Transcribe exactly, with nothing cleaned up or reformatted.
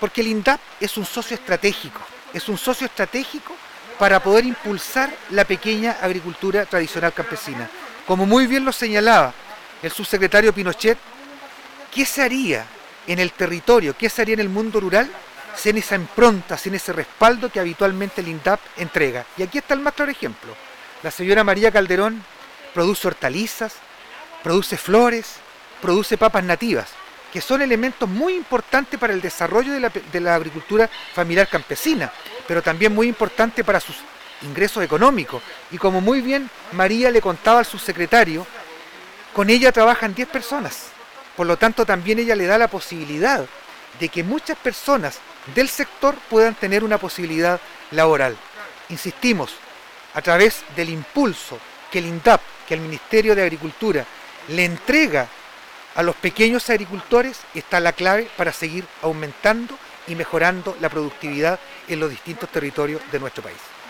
Porque el INDAP es un socio estratégico, es un socio estratégico para poder impulsar la pequeña agricultura tradicional campesina. Como muy bien lo señalaba el subsecretario Pinochet, ¿qué se haría en el territorio, qué se haría en el mundo rural sin esa impronta, sin ese respaldo que habitualmente el INDAP entrega? Y aquí está el más claro ejemplo. La señora María Calderón produce hortalizas, produce flores, produce papas nativas, que son elementos muy importantes para el desarrollo de la, de la agricultura familiar campesina, pero también muy importante para sus ingresos económicos. Y como muy bien María le contaba al subsecretario, con ella trabajan diez personas. Por lo tanto, también ella le da la posibilidad de que muchas personas del sector puedan tener una posibilidad laboral. Insistimos, a través del impulso que el INDAP, que el Ministerio de Agricultura le entrega a los pequeños agricultores, está la clave para seguir aumentando y mejorando la productividad en los distintos territorios de nuestro país.